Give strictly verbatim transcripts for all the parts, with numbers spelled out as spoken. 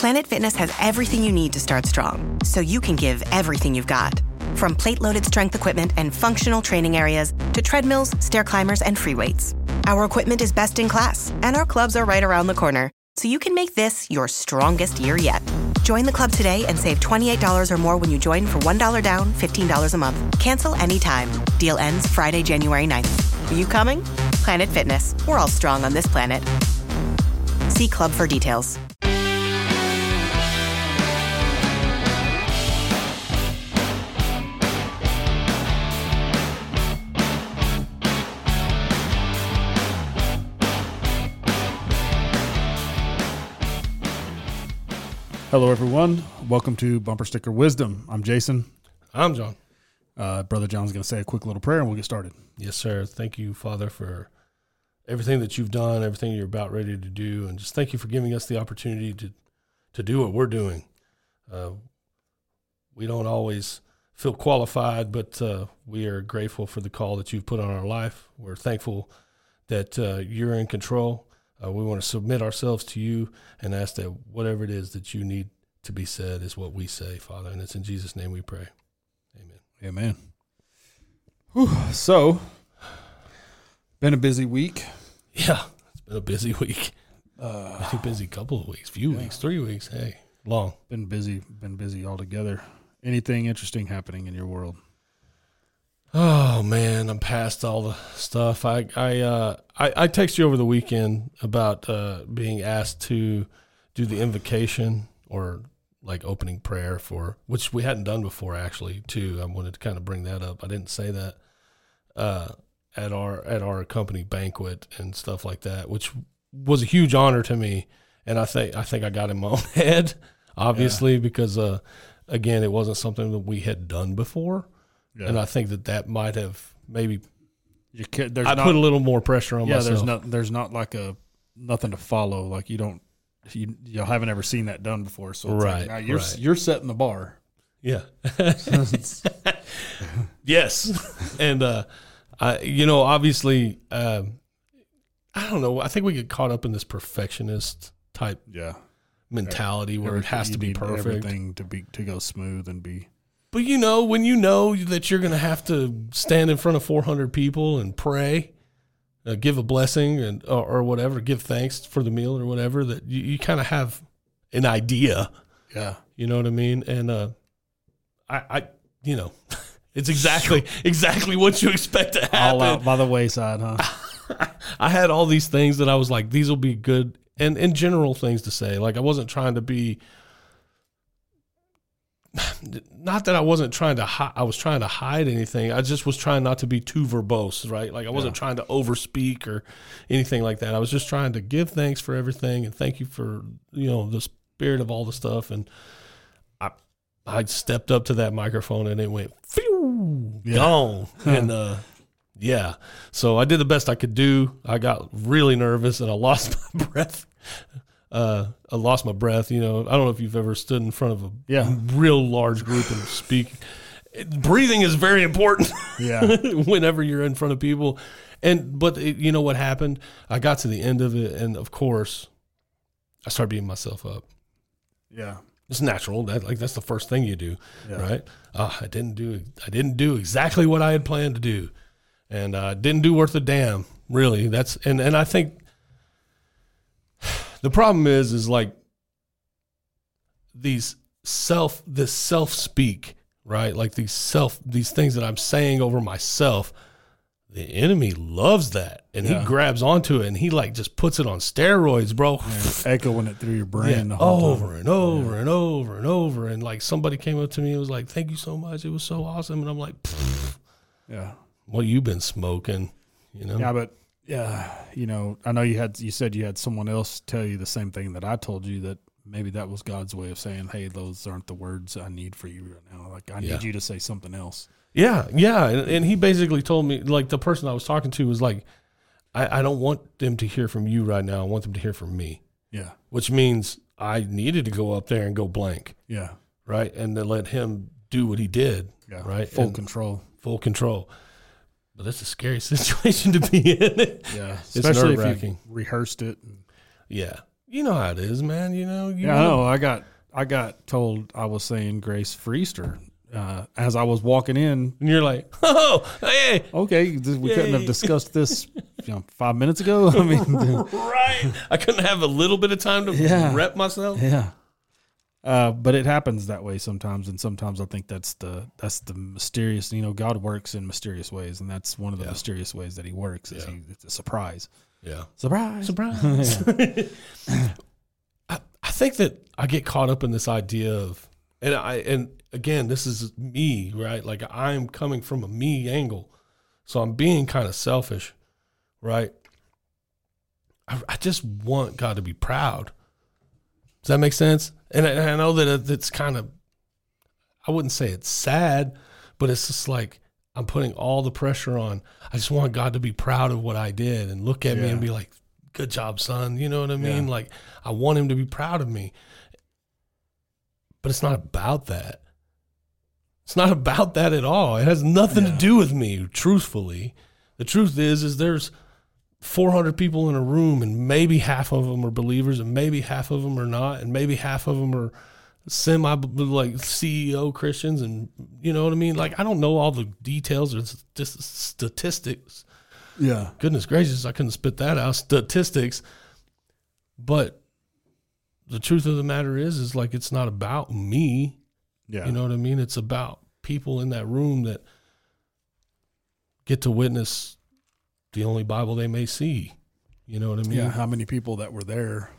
Planet Fitness has everything you need to start strong, so you can give everything you've got. From plate-loaded strength equipment and functional training areas to treadmills, stair climbers, and free weights. Our equipment is best in class, and our clubs are right around the corner, so you can make this your strongest year yet. Join the club today and save twenty-eight dollars or more when you join for one dollar down, fifteen dollars a month. Cancel anytime. Deal ends Friday, January ninth. Are you coming? Planet Fitness. We're all strong on this planet. See club for details. Hello, everyone. Welcome to Bumper Sticker Wisdom. I'm Jason. I'm John. Uh, Brother John's going to say a quick little prayer and we'll get started. Yes, sir. Thank you, Father, for everything that you've done, everything you're about ready to do, and just thank you for giving us the opportunity to, to do what we're doing. Uh, we don't always feel qualified, but uh, we are grateful for the call that you've put on our life. We're thankful that uh, you're in control. Uh, we want to submit ourselves to you and ask that whatever it is that you need to be said is what we say, Father. And it's in Jesus' name we pray. Amen. Amen. Whew. So, been a busy week. Yeah, it's been a busy week. Uh, I think busy couple of weeks, few yeah. weeks, three weeks. Hey, long. Been busy, been busy altogether. Anything interesting happening in your world? Oh man, I'm past all the stuff. I I uh I, I texted you over the weekend about uh being asked to do the invocation or like opening prayer for, which we hadn't done before actually too. I wanted to kind of bring that up. I didn't say that uh at our at our company banquet and stuff like that, which was a huge honor to me. And I think I think I got in my own head, obviously, yeah. because uh again, it wasn't something that we had done before. Yeah. And I think that that might have maybe you can, there's I not, put a little more pressure on yeah, myself. Yeah, there's not there's not like a nothing to follow. Like you don't you you haven't ever seen that done before. So it's right, like, now you're right. you're setting the bar. Yeah. Yes. And uh, I you know obviously um, I don't know. I think we get caught up in this perfectionist type yeah mentality where everything, it has to be perfect, everything to be to go smooth and be. But, you know, when you know that you're going to have to stand in front of four hundred people and pray, uh, give a blessing and or, or whatever, give thanks for the meal or whatever, that you, you kind of have an idea. Yeah. You know what I mean? And uh, I, I, you know, it's exactly exactly what you expect to happen. All out by the wayside, huh? I had all these things that I was like, these will be good and, and general things to say. Like I wasn't trying to be. Not that I wasn't trying to hi- I was trying to hide anything. I just was trying not to be too verbose, right? Like I wasn't yeah. trying to overspeak or anything like that. I was just trying to give thanks for everything and thank you for, you know, the spirit of all the stuff. And I I stepped up to that microphone and it went phew, yeah. gone. and uh, yeah, so I did the best I could do. I got really nervous and I lost my breath. Uh, I lost my breath. You know, I don't know if you've ever stood in front of a yeah. real large group and speak. Breathing is very important. Yeah. Whenever you're in front of people, and but it, you know what happened? I got to the end of it, and of course, I started beating myself up. Yeah, it's natural. That like that's the first thing you do, yeah. right? Uh, I didn't do. I didn't do exactly what I had planned to do, and I uh, didn't do worth a damn. Really, that's and and I think. The problem is, is like these self, this self speak, right? Like these self, these things that I'm saying over myself, the enemy loves that. And yeah. he grabs onto it and he like just puts it on steroids, bro. Yeah, echoing it through your brain yeah, the whole over time. and over yeah. and over and over. And like somebody came up to me and was like, thank you so much. It was so awesome. And I'm like, yeah, well, you've been smoking, you know? Yeah, but yeah, you know, I know you had, you said you had someone else tell you the same thing that I told you, that maybe that was God's way of saying, hey, those aren't the words I need for you right now. Like, I yeah. need you to say something else. Yeah, yeah. And, and he basically told me, like, the person I was talking to was like, I, I don't want them to hear from you right now. I want them to hear from me. Yeah. Which means I needed to go up there and go blank. Yeah. Right? And then let him do what he did. Yeah. Right? Full and control. Full control. But that's a scary situation to be in. Yeah. It's especially nerve-wracking. if you rehearsed it. Yeah. you know how it is, man. You know, you yeah, know. I know. I got I got told I was saying grace for Easter uh, as I was walking in, and you're like, oh, hey, okay, we Yay. couldn't have discussed this, you know, five minutes ago. I mean, right? I couldn't have a little bit of time to Yeah. rep myself. yeah. Uh, but it happens that way sometimes, and sometimes I think that's the that's the mysterious. You know, God works in mysterious ways, and that's one of the Yeah. mysterious ways that He works. Is Yeah. he, it's a surprise. Yeah, Surprise, surprise. I, I think that I get caught up in this idea of, and I and again, this is me, right? Like I'm coming from a me angle, so I'm being kind of selfish, right? I, I just want God to be proud. Does that make sense? And I, and I know that it's kind of, I wouldn't say it's sad, but it's just like I'm putting all the pressure on. I just want God to be proud of what I did and look at me Yeah. and be like, good job, son. You know what I mean? Yeah. Like I want him to be proud of me. But it's not about that. It's not about that at all. It has nothing Yeah. to do with me, truthfully. The truth is, is there's four hundred people in a room, and maybe half of them are believers, and maybe half of them are not, and maybe half of them are semi like C E O Christians, and you know what I mean? Like I don't know all the details or just statistics. Yeah, Goodness gracious, I couldn't spit that out. Statistics, but the truth of the matter is, is like it's not about me. yeah. You know what I mean? It's about people in that room that get to witness the only Bible they may see. You know what I mean? Yeah, how many people that were there?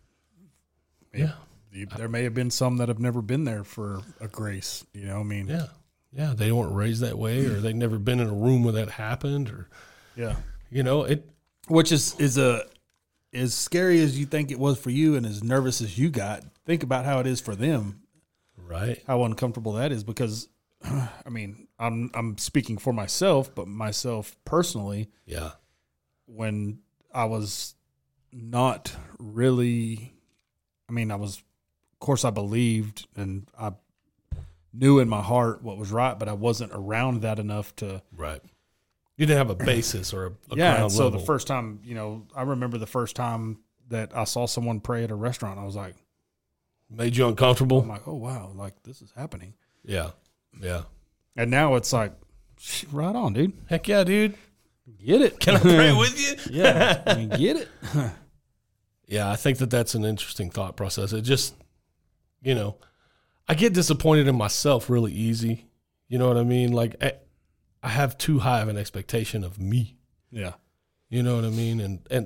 Yeah. You- There may have been some that have never been there for a grace. You know, I mean, Yeah. Yeah. They weren't raised that way, or they've never been in a room where that happened, or, yeah. you know, it, Which is is a as scary as you think it was for you, and as nervous as you got. Think about how it is for them. right. How uncomfortable that is, because, I mean, I'm I'm speaking for myself, but myself personally, Yeah. when I was not really, I mean, I was, of course, I believed and I knew in my heart what was right, but I wasn't around that enough to. Right. You didn't have a basis or a, a Yeah. ground And so level. the first time, you know, I remember the first time that I saw someone pray at a restaurant, I was like, Made you uncomfortable? I'm like, oh, wow, like this is happening. Yeah. Yeah. And now it's like, right on, dude. Heck yeah, dude. Get it. Can I pray with you? Yeah. I mean, get it. Yeah, I think that that's an interesting thought process. It just, you know, I get disappointed in myself really easy. You know what I mean? Like, I, I have too high of an expectation of me. Yeah. You know what I mean? And and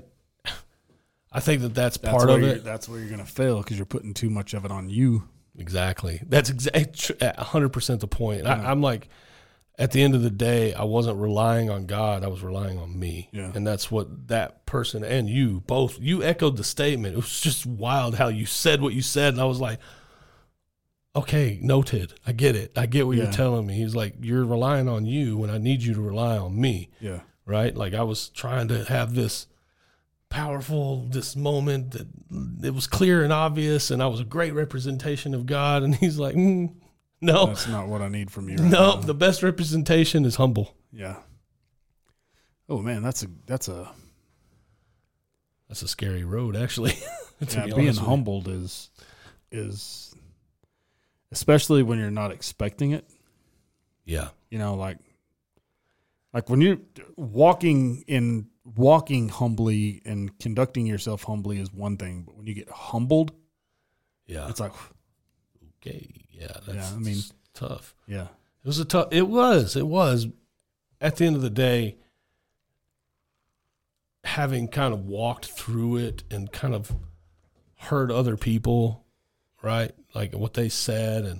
I think that that's, That's part where of you're- it. That's where you're going to fail, because you're putting too much of it on you. Exactly. That's exactly one hundred percent the point. I, I'm like, at the end of the day, I wasn't relying on God. I was relying on me. Yeah. And that's what that person and you both, you echoed the statement. It was just wild how you said what you said. And I was like, okay, noted. I get it. I get what Yeah. you're telling me. He's like, you're relying on you when I need you to rely on me. Yeah. Right? Like I was trying to have this powerful, this moment that it was clear and obvious, and I was a great representation of God. And he's like, mm, no, That's not what I need from you. Right no, now. the best representation is humble. Yeah. Oh man, that's a that's a That's a scary road, actually. to yeah, be being honest with you. humbled is is especially when you're not expecting it. Yeah. You know, like like when you're walking in walking humbly and conducting yourself humbly is one thing, but when you get humbled, Yeah. it's like Okay. Yeah. That's I mean- tough. yeah. It was a tough, it was, it was. At the end of the day, having kind of walked through it and kind of heard other people, right? Like what they said, and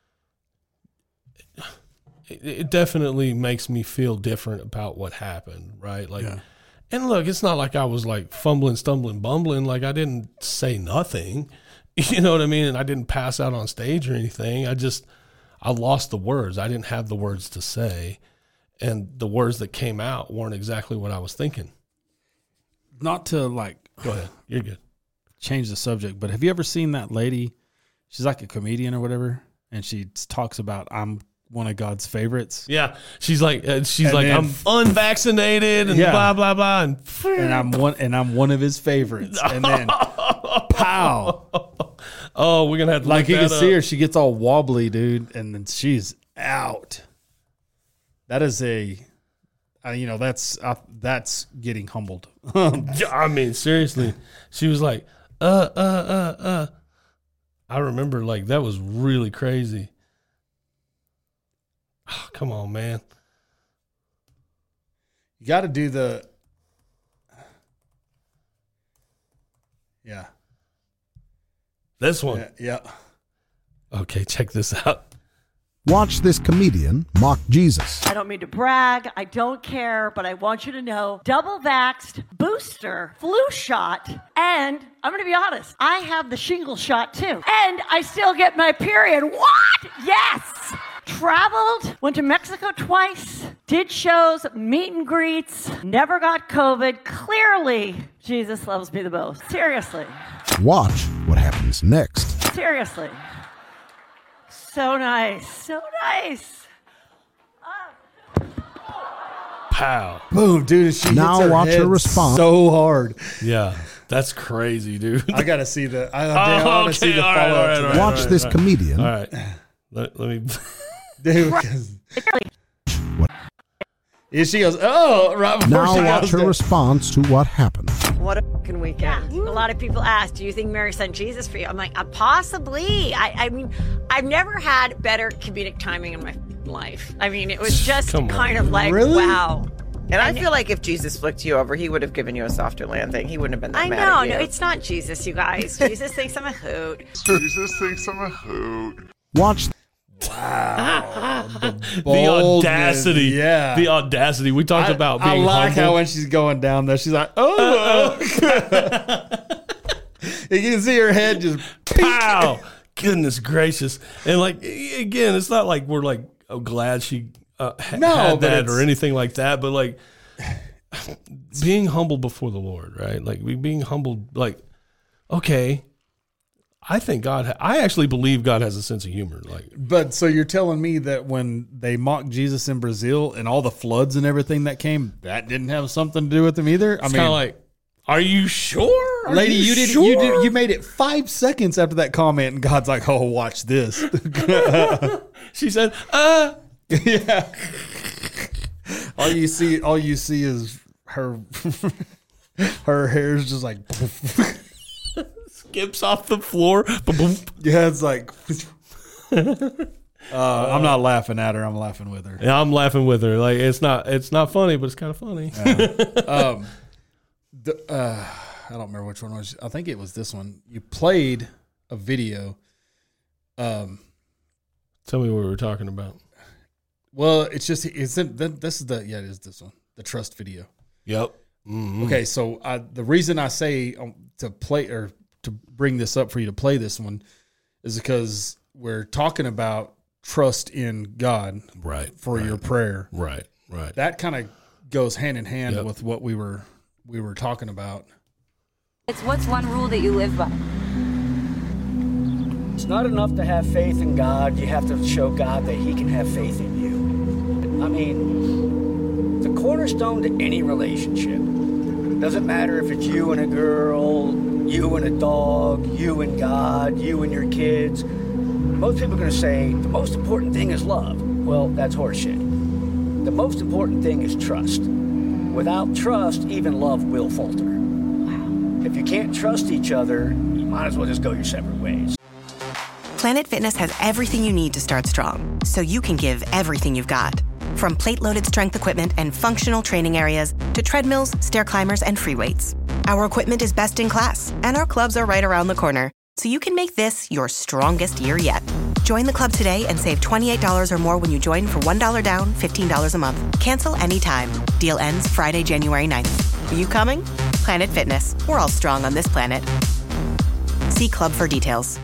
it, it definitely makes me feel different about what happened, right? Like, Yeah. and look, it's not like I was like fumbling, stumbling, bumbling. Like I didn't say nothing, you know what I mean? And I didn't pass out on stage or anything. I just, I lost the words. I didn't have the words to say. And the words that came out weren't exactly what I was thinking. Not to like Go ahead. You're good. change the subject, but have you ever seen that lady? She's like a comedian or whatever, and she talks about I'm one of God's favorites. Yeah, she's like, uh, she's And like, then- I'm unvaccinated and Yeah. blah blah blah, and, And I'm one and I'm one of his favorites. And then pow. oh, we're gonna have to Like look you can that see up. her, she gets all wobbly, dude, and then she's out. That is a uh, you know, that's uh, that's getting humbled. I mean, seriously, she was like, uh, uh, uh, uh. I remember, like, that was really crazy. Oh, come on, man. You got to do the yeah. This one. Yeah, yeah. Okay, check this out. Watch this comedian mock Jesus. I don't mean to brag. I don't care, but I want you to know double vaxxed, booster, flu shot, and I'm going to be honest, I have the shingle shot too. And I still get my period. What? Yes. Traveled, went to Mexico twice, did shows, meet and greets, never got COVID. Clearly, Jesus loves me the most. Seriously. Watch what happens next. Seriously. So nice. So nice. Pow. Boom, dude. She Now hits her watch her head response. so hard. Yeah, that's crazy, dude. I got to see the I, Oh, I want to okay, see the all follow right, up all right, to all that. right. Watch this comedian All right. Let, let me. Dude, 'cause- and she goes, oh, right before now she watch goes her there. response to what happened. What a fucking weekend. A lot of people ask, do you think Mary sent Jesus for you? I'm like, uh, possibly. I, I mean, I've never had better comedic timing in my life. I mean, it was just Come on. kind of like, Really? wow. And I feel like if Jesus flicked you over, he would have given you a softer landing. He wouldn't have been that I mad know. at you. No, it's not Jesus, you guys. Jesus thinks I'm a hoot. Jesus thinks I'm a hoot. Watch The Boldness, audacity. yeah. The audacity. We talked I, about I being like humble. how when she's going down there, she's like, oh. You can see her head just Pow! Goodness gracious! And like again, it's not like we're like oh, glad she uh, ha- No, had but that it's- or anything like that. But like being humble before the Lord, right? Like we being humbled. Like okay, I think God. Ha- I actually believe God has a sense of humor. Like But so you're telling me that when they mocked Jesus in Brazil and all the floods and everything that came, that didn't have something to do with him either? I it's mean, kind of like, are you sure, Are lady, you, did sure? you did you made it five seconds after that comment, and God's like, "Oh, watch this." She said, "Uh." Yeah. All you see, all you see is her. Her hair's just like. Skips off the floor. Ba-boom. Yeah, it's like. Uh, I'm not laughing at her. I'm laughing with her. Yeah, I'm laughing with her. Like it's not, it's not funny, but it's kind of funny. Um, the, uh, I don't remember which one it was. I think it was this one. You played a video. Um, Tell me what we were talking about. well, it's just it's in, this is the yeah it is this one, the trust video. Yep. Mm-hmm. Okay, so I, the reason I say um, to play or to bring this up for you to play this one is because we're talking about trust in God Right. for right, your prayer. Right. Right. That kind of goes hand in hand Yep. with what we were we were talking about. It's what's one rule that you live by? It's not enough to have faith in God. You have to show God that he can have faith in you. I mean, the cornerstone to any relationship. Doesn't matter if it's you and a girl, you and a dog, you and God, you and your kids. Most people are going to say the most important thing is love. Well, that's horseshit. The most important thing is trust. Without trust, even love will falter. Wow. If you can't trust each other, you might as well just go your separate ways. Planet Fitness has everything you need to start strong, so you can give everything you've got. From plate-loaded strength equipment and functional training areas to treadmills, stair climbers, and free weights. Our equipment is best in class, and our clubs are right around the corner, so you can make this your strongest year yet. Join the club today and save twenty-eight dollars or more when you join for one dollar down, fifteen dollars a month. Cancel anytime. Deal ends Friday, January ninth. Are you coming? Planet Fitness. We're all strong on this planet. See club for details.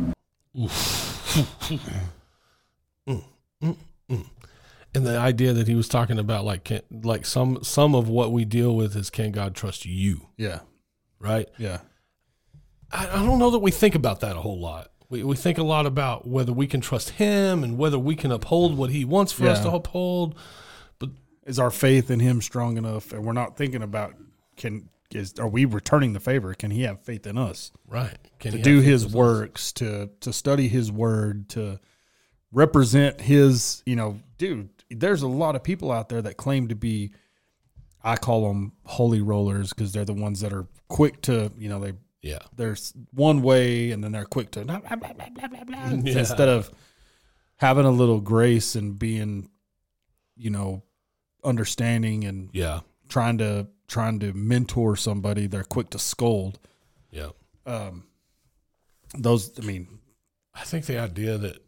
mm, mm, mm. And the idea that he was talking about, like, can, like some some of what we deal with is, can God trust you? Yeah. Right? Yeah. I, I don't know that we think about that a whole lot. We we think a lot about whether we can trust him and whether we can uphold what he wants for Yeah. us to uphold. But is our faith in him strong enough? And we're not thinking about, can is are we returning the favor? Can he have faith in us? Right. Can to he do have faith his in us? works, to to study his word, to represent his, you know, dude, there's a lot of people out there that claim to be, I call them holy rollers, because they're the ones that are quick to, you know, they Yeah. there's one way and then they're quick to blah, blah, blah, blah, blah, blah, blah. Yeah. Instead of having a little grace and being, you know, understanding and Yeah. trying to trying to mentor somebody, they're quick to scold. Yeah. Um, those, I mean, I think the idea that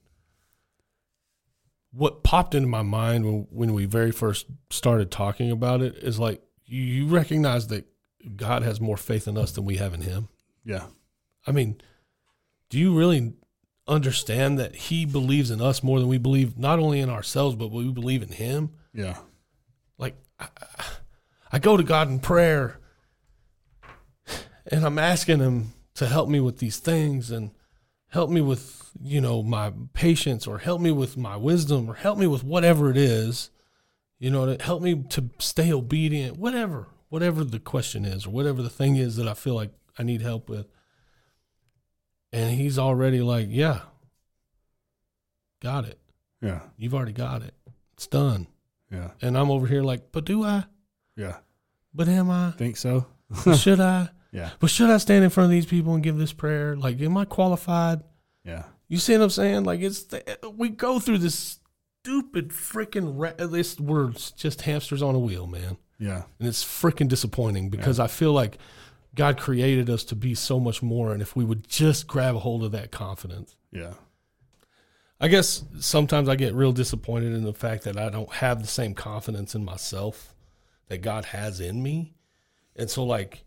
what popped into my mind when, when we very first started talking about it is like, you, you recognize that God has more faith in us than we have in him. yeah, I mean, do you really understand that he believes in us more than we believe not only in ourselves, but we believe in him? yeah, Like, I, I go to God in prayer and I'm asking him to help me with these things and help me with, you know, my patience, or help me with my wisdom, or help me with whatever it is, you know, to help me to stay obedient, whatever, whatever the question is, or whatever the thing is that I feel like I need help with. And he's already like, yeah, got it. yeah, You've already got it. It's done. yeah, And I'm over here like, but do I? yeah. But am I? Think so? But should I? Yeah, But should I stand in front of these people and give this prayer? Like, am I qualified? yeah, You see what I'm saying? Like, it's the, we go through this stupid freaking ra- this we're just hamsters on a wheel, man. yeah, And it's freaking disappointing because I feel like God created us to be so much more, and if we would just grab a hold of that confidence. yeah, I guess sometimes I get real disappointed in the fact that I don't have the same confidence in myself that God has in me. And so, like,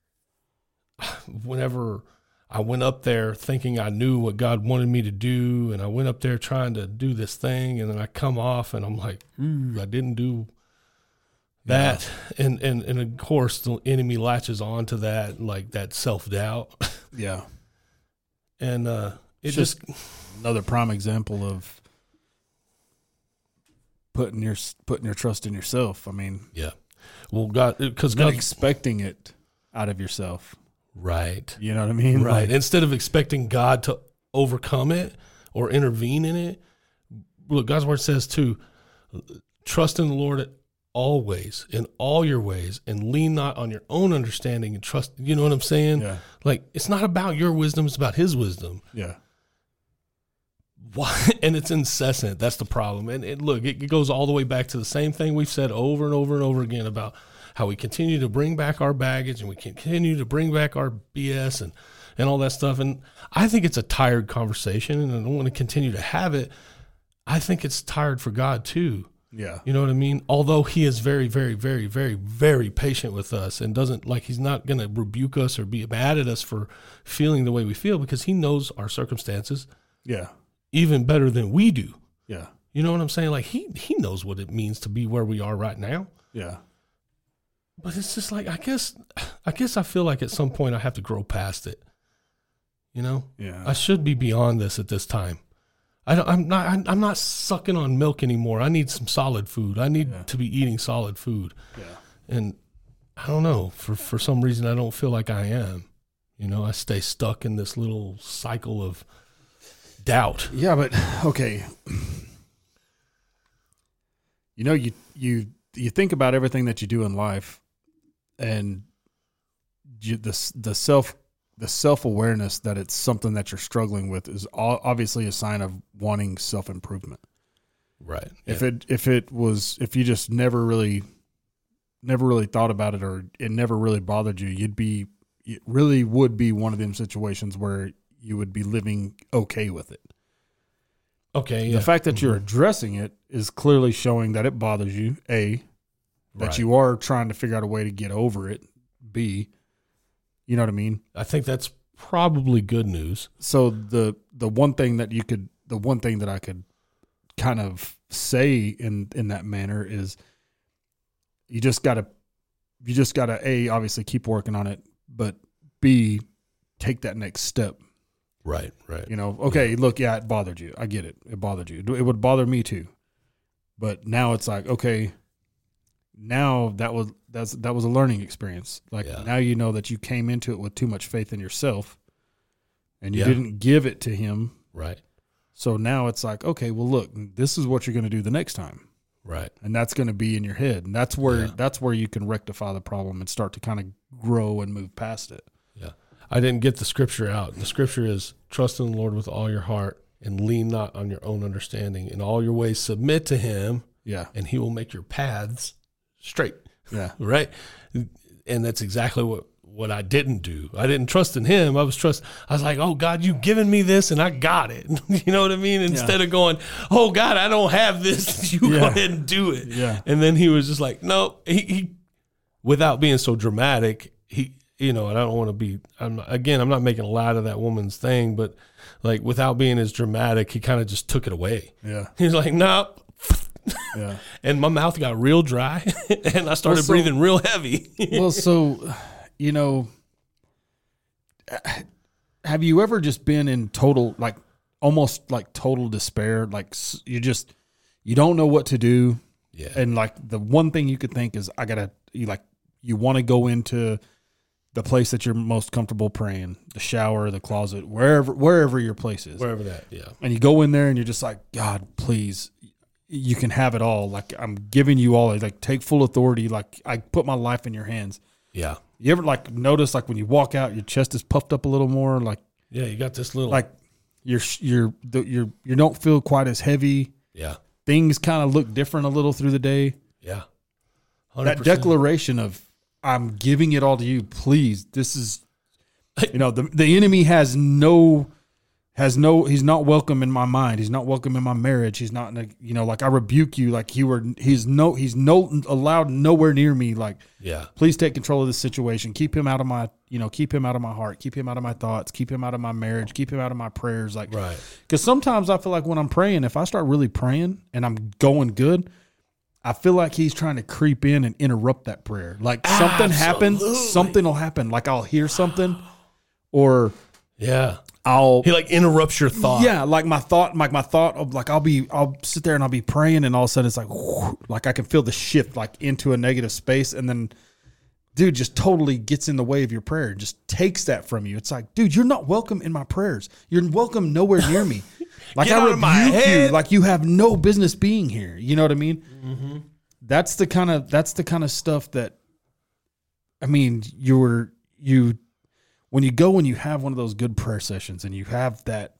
whenever I went up there thinking I knew what God wanted me to do, and I went up there trying to do this thing, and then I come off and I'm like, ooh, I didn't do that. Yeah. And, and, and of course the enemy latches on to that, like that self-doubt. yeah. And, uh, it It's just, just another prime example of putting your putting your trust in yourself. I mean, yeah. Well, God, because not God, expecting it out of yourself. right. You know what I mean? Right. Like, Instead of expecting God to overcome it or intervene in it, look, God's word says too, trust in the Lord always, in all your ways, and lean not on your own understanding, and trust. You know what I'm saying? Yeah. Like, it's not about your wisdom, it's about his wisdom. yeah, Why? And it's incessant. That's the problem. And it, look, it, it goes all the way back to the same thing we've said over and over and over again about how we continue to bring back our baggage, and we continue to bring back our B S and, and all that stuff. And I think it's a tired conversation, and I don't want to continue to have it. I think it's tired for God too. yeah, You know what I mean? Although he is very, very, very, very, very patient with us, and doesn't, like, he's not going to rebuke us or be mad at us for feeling the way we feel, because he knows our circumstances yeah, even better than we do. yeah, You know what I'm saying? Like, he, he knows what it means to be where we are right now. yeah, But it's just like, I guess, I guess I feel like at some point I have to grow past it. You know, yeah. I should be beyond this at this time. I don't, I'm not, I'm not sucking on milk anymore. I need some solid food. I need Yeah. to be eating solid food. yeah. And I don't know, for, for some reason, I don't feel like I am. You know, I stay stuck in this little cycle of doubt. Yeah, but okay. You know, you you you think about everything that you do in life, and you, the the self the self awareness that it's something that you're struggling with is all, obviously a sign of wanting self improvement. Right. If Yeah. it if it was if you just never really never really thought about it, or it never really bothered you, you'd be it really would be one of them situations where you would be living okay with it. Okay. Yeah. The fact that you're addressing it is clearly showing that it bothers you. A, that Right. you are trying to figure out a way to get over it. B, you know what I mean? I think that's probably good news. So the the one thing that you could the one thing that I could kind of say in in that manner is you just gotta you just gotta A, obviously keep working on it, but B, take that next step. Right, right. You know, okay, yeah. Look, yeah, it bothered you. I get it. It bothered you. It would bother me too. But now it's like, okay, now that was that's that was a learning experience. Like yeah. now you know that you came into it with too much faith in yourself and you yeah. didn't give it to him. Right. So now it's like, okay, well, look, this is what you're going to do the next time. Right. And that's going to be in your head. And that's where yeah. that's where you can rectify the problem and start to kind of grow and move past it. Yeah. I didn't get the scripture out. The scripture is trust in the Lord with all your heart and lean not on your own understanding. In all your ways submit to him. Yeah. And he will make your paths straight. Yeah. Right. And that's exactly what, what I didn't do. I didn't trust in him. I was trust. I was like, oh God, you've given me this and I got it. You know what I mean? Instead yeah. of going, oh God, I don't have this. You yeah. go ahead and do it. Yeah. And then he was just like, no, he, he without being so dramatic, he, you know, and I don't want to be, I'm not, again, I'm not making a lot of that woman's thing, but like without being as dramatic, he kind of just took it away. Yeah. He's like, no. Yeah. And my mouth got real dry and I started well, so, breathing real heavy. Well, so, you know, have you ever just been in total, like almost like total despair? Like you just, you don't know what to do. Yeah. And like the one thing you could think is I gotta, you like, you want to go into the place that you're most comfortable praying, the shower, the closet, wherever, wherever your place is. Wherever that, yeah. And you go in there and you're just like, God, please, you can have it all. Like I'm giving you all, like take full authority. Like I put my life in your hands. Yeah. You ever like notice like when you walk out, your chest is puffed up a little more? Like, yeah, you got this little, like you're, you're, you're, you don't feel quite as heavy. Yeah. Things kind of look different a little through the day. Yeah. one hundred percent. That declaration of, I'm giving it all to you. Please. This is, you know, the, the enemy has no, has no, he's not welcome in my mind. He's not welcome in my marriage. He's not, in a, you know, like I rebuke you. Like you were, he's no, he's no allowed nowhere near me. Like, yeah, please take control of this situation. Keep him out of my, you know, keep him out of my heart. Keep him out of my thoughts. Keep him out of my marriage. Keep him out of my prayers. Like, right. Because sometimes I feel like when I'm praying, if I start really praying and I'm going good, I feel like he's trying to creep in and interrupt that prayer. Like something Absolutely. happens, something will happen. Like I'll hear something or yeah, I'll, he like interrupts your thought. Yeah. Like my thought, like my thought of like, I'll be, I'll sit there and I'll be praying and all of a sudden it's like, whoosh, like I can feel the shift like into a negative space. And then dude just totally gets in the way of your prayer and just takes that from you. It's like, dude, you're not welcome in my prayers. You're welcome nowhere near me. Like Get I out of my rebuke head. you, like you have no business being here. You know what I mean? Mm-hmm. That's the kind of that's the kind of stuff that, I mean, you're you when you go and you have one of those good prayer sessions and you have that,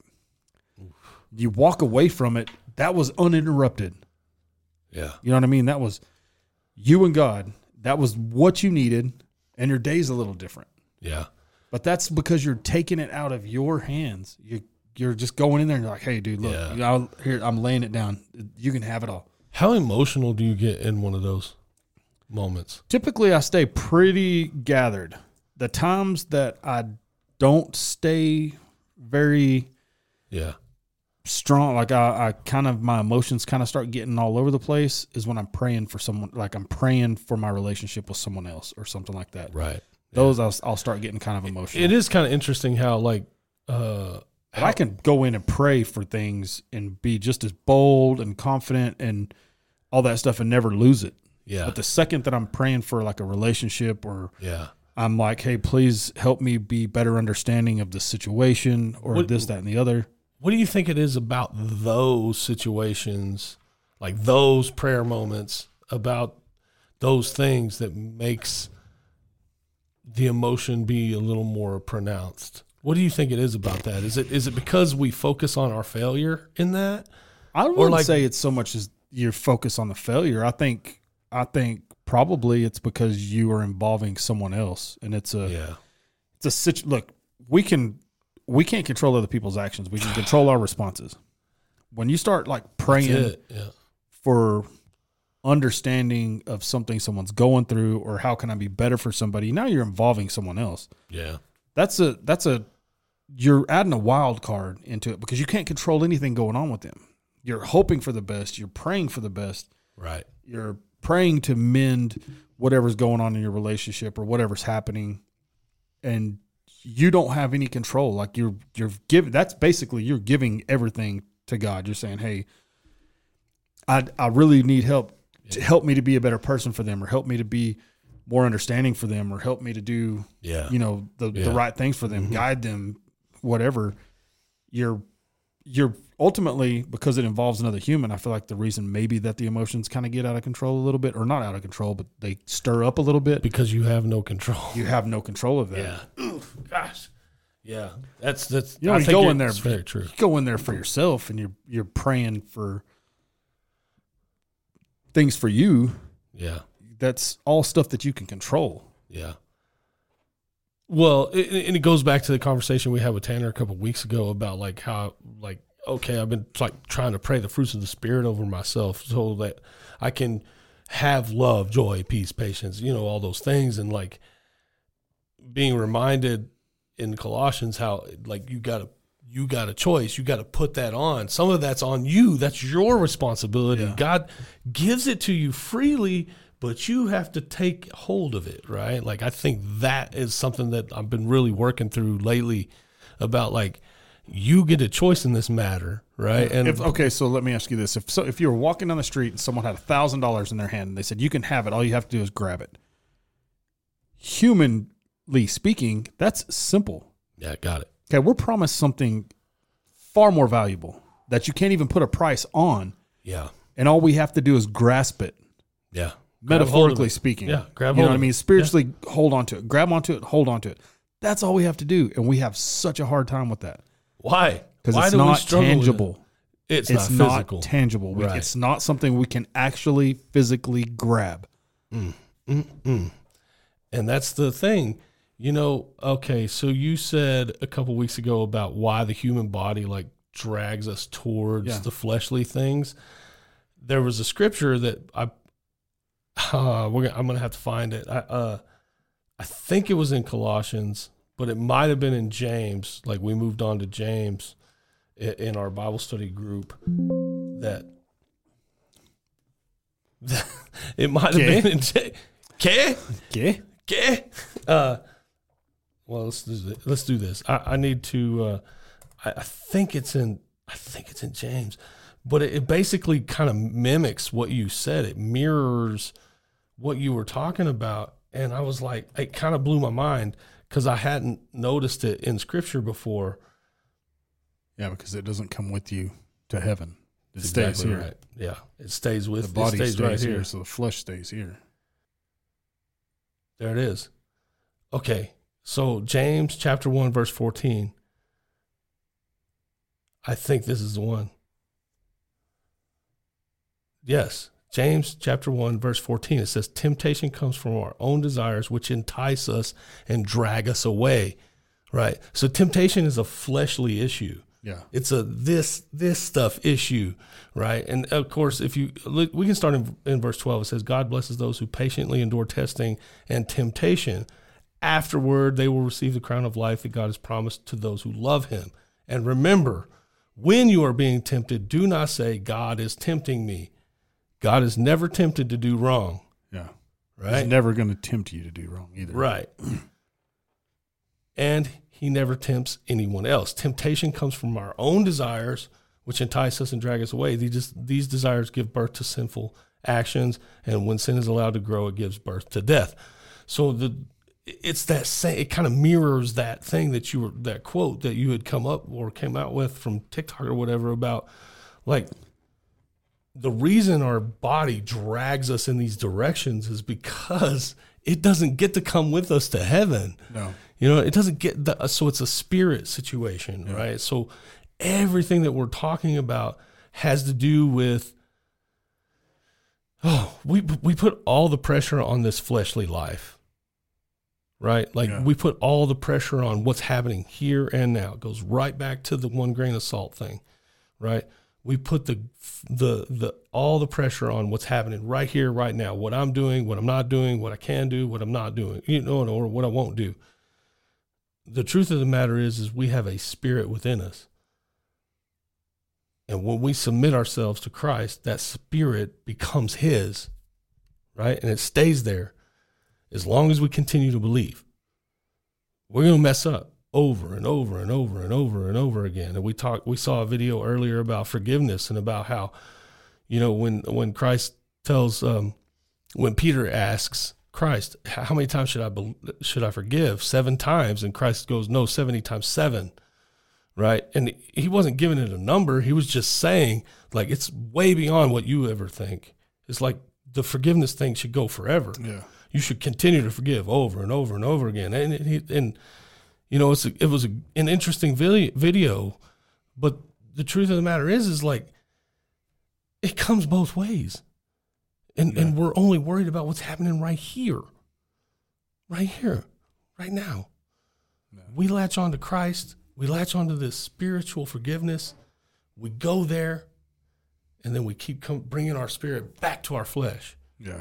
you walk away from it. That was uninterrupted. Yeah, you know what I mean. That was you and God. That was what you needed, and your day's a little different. Yeah, but that's because you're taking it out of your hands. You. You're just going in there and you're like, hey, dude, look, Yeah. you know, here, I'm laying it down. You can have it all. How emotional do you get in one of those moments? Typically, I stay pretty gathered. The times that I don't stay very yeah strong, like I, I kind of, my emotions kind of start getting all over the place is when I'm praying for someone, like I'm praying for my relationship with someone else or something like that. Right. Those yeah. I'll, I'll start getting kind of emotional. It is kind of interesting how like, uh, But I can go in and pray for things and be just as bold and confident and all that stuff and never lose it. Yeah. But the second that I'm praying for like a relationship or yeah. I'm like, hey, please help me be better understanding of the situation or what, this, that, and the other. What do you think it is about those situations, like those prayer moments, about those things that makes the emotion be a little more pronounced? What do you think it is about that? Is it is it because we focus on our failure in that? I wouldn't like, say it's so much as your focus on the failure. I think I think probably it's because you are involving someone else, and it's a yeah. it's a situ- look. We can we can't control other people's actions. We can control our responses. When you start like praying yeah. for understanding of something someone's going through, or how can I be better for somebody? Now you're involving someone else. Yeah, that's a that's a you're adding a wild card into it because you can't control anything going on with them. You're hoping for the best. You're praying for the best. Right. You're praying to mend whatever's going on in your relationship or whatever's happening. And you don't have any control. Like you're you're giving. That's basically you're giving everything to God. You're saying, hey, I I really need help. To help me to be a better person for them, or help me to be more understanding for them, or help me to do, yeah. you know, the, yeah. the right things for them, mm-hmm. guide them, whatever. You're, you're ultimately, because it involves another human, I feel like the reason maybe that the emotions kind of get out of control a little bit, or not out of control, but they stir up a little bit. Because you have no control. You have no control of that. Yeah. Oof, gosh. Yeah. That's, that's, you know, I you think go in there, it's very true. You go in there for yourself and you're, you're praying for things for you. Yeah. That's all stuff that you can control. Yeah. Well, it, and it goes back to the conversation we had with Tanner a couple of weeks ago about like how, like, okay, I've been like trying to pray the fruits of the Spirit over myself so that I can have love, joy, peace, patience, you know, all those things. And like being reminded in Colossians how like you got to, you got a choice. You got to put that on. Some of that's on you. That's your responsibility. Yeah. God gives it to you freely, but you have to take hold of it, right? Like, I think that is something that I've been really working through lately about, like, you get a choice in this matter, right? And if, okay, so let me ask you this. If so, if you were walking down the street and someone had one thousand dollars in their hand and they said, you can have it, all you have to do is grab it. Humanly speaking, that's simple. Yeah, got it. Okay, we're promised something far more valuable that you can't even put a price on. Yeah. And all we have to do is grasp it. Yeah. Metaphorically speaking. Yeah, grab hold of it. You know what I mean? Spiritually yeah. hold on to it. Grab onto it, hold on to it. That's all we have to do. And we have such a hard time with that. Why? Because it's not tangible. It? It's, it's not physical. Not tangible. Right. It's not something we can actually physically grab. Mm, mm, mm. And that's the thing. You know, okay, so you said a couple weeks ago about why the human body like drags us towards yeah. the fleshly things. There was a scripture that I, uh, we're gonna, I'm going to have to find it. I, uh, I think it was in Colossians, but it might have been in James. Like we moved on to James in, in our Bible study group. That, that it might have okay. been in James. Okay, okay, okay. Uh, Well, let's do this. Let's do this. I, I need to. Uh, I, I think it's in. I think it's in James, but it, it basically kind of mimics what you said. It mirrors what you were talking about, and I was like, it kind of blew my mind because I hadn't noticed it in Scripture before. Yeah, because it doesn't come with you to heaven. It That's stays exactly here. Right. Yeah, it stays with the body. It stays, stays right here, here, so the flesh stays here. There it is. Okay. So James chapter one, verse fourteen. I think this is the one. Yes. James chapter one, verse fourteen. It says, temptation comes from our own desires, which entice us and drag us away. Right. So temptation is a fleshly issue. Yeah. It's a this, this stuff issue. Right. And of course, if you look, we can start in, in verse twelve. It says, God blesses those who patiently endure testing and temptation. Afterward, they will receive the crown of life that God has promised to those who love him. And remember, when you are being tempted, do not say, God is tempting me. God is never tempted to do wrong. Yeah. Right? He's never going to tempt you to do wrong either. Right. And he never tempts anyone else. Temptation comes from our own desires, which entice us and drag us away. These, these desires give birth to sinful actions, and when sin is allowed to grow, it gives birth to death. So the it's that same, it kind of mirrors that thing that you were, that quote that you had come up or came out with from TikTok or whatever about like the reason our body drags us in these directions is because it doesn't get to come with us to heaven. No, you know, it doesn't get the, so it's a spirit situation, yeah. right? So everything that we're talking about has to do with, oh, we, we put all the pressure on this fleshly life. Right? Like yeah. we put all the pressure on what's happening here and now. It goes right back to the one grain of salt thing, right? We put the, the, the, all the pressure on what's happening right here, right now, what I'm doing, what I'm not doing, what I can do, what I'm not doing, you know, or what I won't do. The truth of the matter is, is we have a spirit within us. And when we submit ourselves to Christ, that spirit becomes his, right? And it stays there. As long as we continue to believe, we're going to mess up. over and over and over and over and over again. And we talked, we saw a video earlier about forgiveness and about how, you know, when, when Christ tells, um, when Peter asks Christ, how many times should I, be, should I forgive? Seven times. And Christ goes, no, seventy times seven. Right. And he wasn't giving it a number. He was just saying, like, it's way beyond what you ever think. It's like the forgiveness thing should go forever. Yeah. You should continue to forgive over and over and over again. And, and, and you know, it's a, it was a, an interesting video, video, but the truth of the matter is, is like, it comes both ways. And, yeah. and we're only worried about what's happening right here, right here, right now. Yeah. We latch on to Christ. We latch onto this spiritual forgiveness. We go there, and then we keep come, bringing our spirit back to our flesh. Yeah.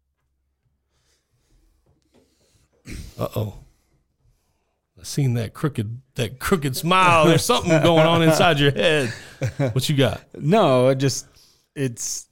Uh-oh. I seen that crooked that crooked smile. There's something going on inside your head. What you got? No, it just, it's,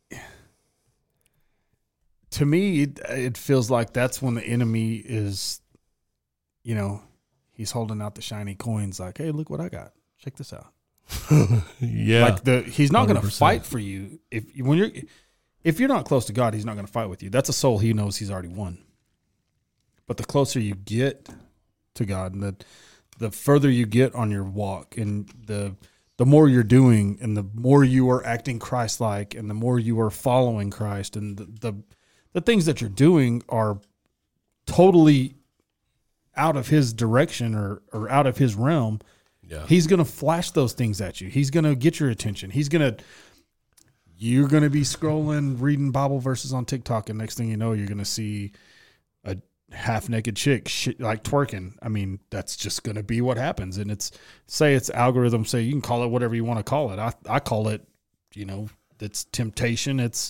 to me, it, it feels like that's when the enemy is, you know, he's holding out the shiny coins like, hey, look what I got. Check this out. Yeah. Like the he's not going to fight for you if when you're if you're not close to God, he's not going to fight with you. That's a soul he knows he's already won. But the closer you get to God, and the the further you get on your walk, and the the more you're doing, and the more you are acting Christ-like, and the more you are following Christ, and the the, the things that you're doing are totally out of his direction or, or out of his realm, yeah. he's going to flash those things at you. He's going to get your attention. He's going to, you're going to be scrolling, reading Bible verses on TikTok, and next thing you know, you're going to see a half naked chick shit, like twerking. I mean, that's just going to be what happens. And it's, say it's algorithm, say you can call it whatever you want to call it. I, I call it, you know, it's temptation. It's,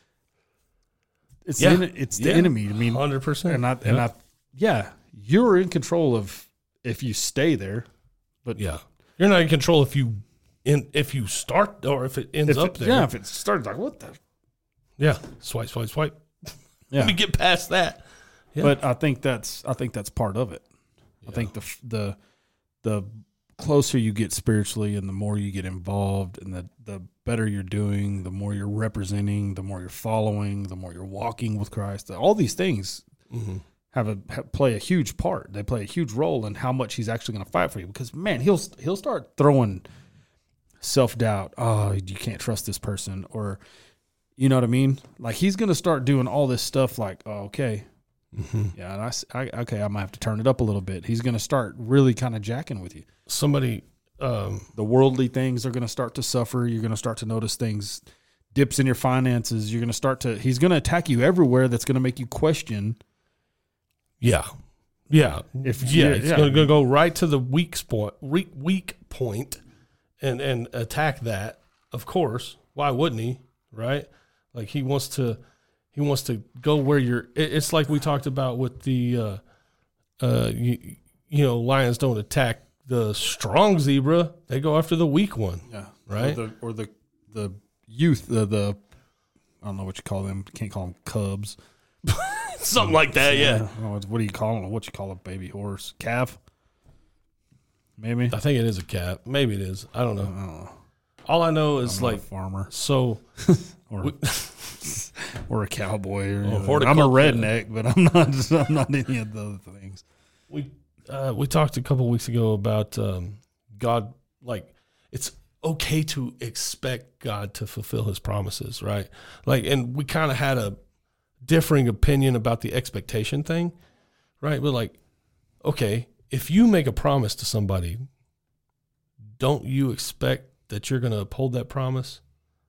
it's, yeah. the, it's the yeah. enemy. I mean, one hundred percent. And I, yeah. and I, yeah, you're in control of if you stay there, but yeah, you're not in control if you in if you start or if it ends if up it, there. Yeah, if it starts like what the, yeah, swipe, swipe, swipe. Yeah, let me get past that. Yeah. But I think that's I think that's part of it. Yeah. I think the the the closer you get spiritually, and the more you get involved, and the the better you're doing, the more you're representing, the more you're following, the more you're walking with Christ. All these things. Mm-hmm. Have a have, play a huge part. They play a huge role in how much he's actually going to fight for you. Because man, he'll he'll start throwing self doubt. Oh, you can't trust this person, or you know what I mean. Like he's going to start doing all this stuff. Like, oh, okay, mm-hmm. yeah, and I, I okay, I might have to turn it up a little bit. He's going to start really kind of jacking with you. Somebody, um, the worldly things are going to start to suffer. You're going to start to notice things, dips in your finances. You're going to start to. He's going to attack you everywhere. That's going to make you question. Yeah, yeah, if yeah, yeah, it's yeah. going to go right to the weak spot, weak, weak point, and and attack that. Of course, why wouldn't he? Right? Like he wants to, he wants to go where you're. It's like we talked about with the, uh, uh, you, you know, lions don't attack the strong zebra; they go after the weak one. Yeah, right. Or the or the, the youth, the the I don't know what you call them. Can't call them cubs. Something like that, yeah. yeah. What do you call them? What you call a baby horse? Calf? Maybe. I think it is a calf. Maybe it is. I don't know. I don't know. All I know is I'm like not a farmer, so, or we, or a cowboy. Or or I'm a redneck, but I'm not. I'm not any of the other things. We uh, we talked a couple of weeks ago about um, God. Like it's okay to expect God to fulfill His promises, right? Like, and we kind of had a differing opinion about the expectation thing, right? We're like, okay, if you make a promise to somebody, don't you expect that you're going to uphold that promise?